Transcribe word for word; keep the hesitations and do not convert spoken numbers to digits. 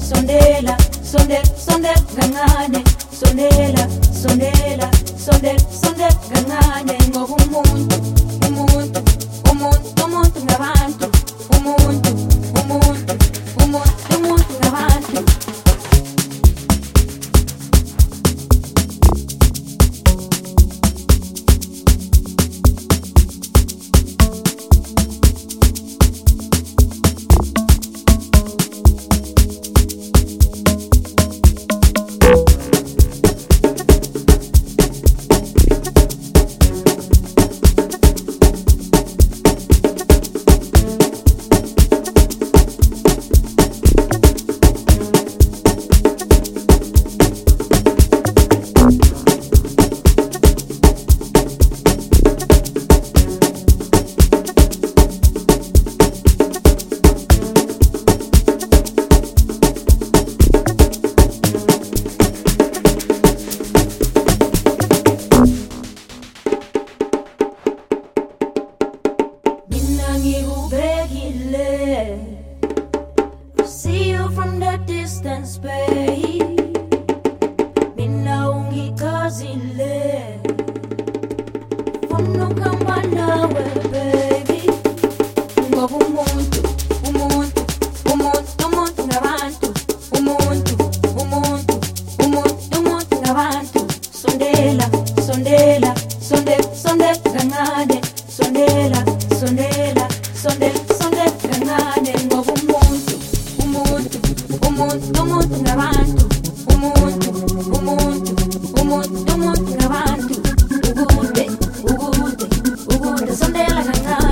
sondela, sondela, sondela kancane, sondela, sondela, sondela, sondela kancane, ngoba umuntu, umuntu, umuntu, umuntu ngabantu, umuntu, umuntu, umuntu, umuntu ngabantu. See you from the distance, babe. Mina ungikazile Funa ukuhamba nawe, baby. Ngoba umuntu, umuntu, umuntu, umuntu ngabantu. Umuntu, umuntu, umuntu, umuntu ngabantu. Sondela, sondela, sondela, sondela kancane. Sondela, sondela, sondela, sondela kancane. Ngoba umuntu, umuntu, umuntu, umuntu ngabantu. Umuntu, umuntu, umuntu, umuntu ngabantu. Ukude, ukude, ukude, sondela kancane.